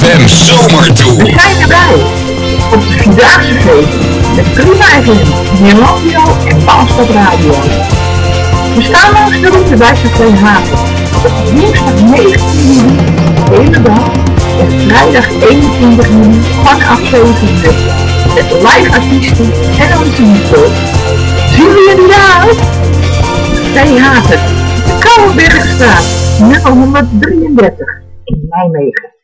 ZFM Zomertour. We zijn erbij op de Vierdaagse feest met Prima FM, Nederlandio en Baanstad Radio. We staan langs de route bij Café Haven op woensdag 19 juli de hele dag en vrijdag 21 juli vanaf 7 uur met live artiesten en onze muziek. Zien we jullie daar? Café Haven, de Kouwenbergstraat, nummer 133 in Nijmegen.